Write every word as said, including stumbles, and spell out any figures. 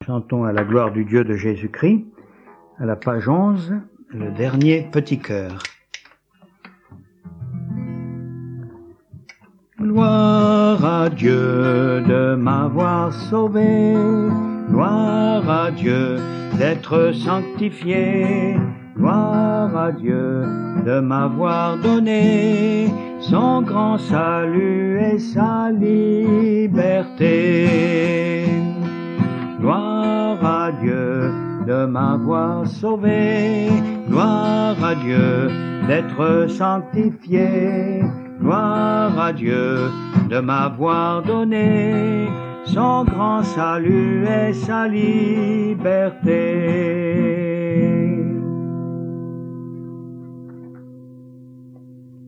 Chantons à la gloire du Dieu de Jésus-Christ, à la page onze, le dernier petit chœur. Gloire à Dieu de m'avoir sauvé, gloire à Dieu d'être sanctifié, gloire à Dieu de m'avoir donné son grand salut et sa liberté. Gloire à Dieu de m'avoir sauvé, gloire à Dieu d'être sanctifié, gloire à Dieu de m'avoir donné son grand salut et sa liberté.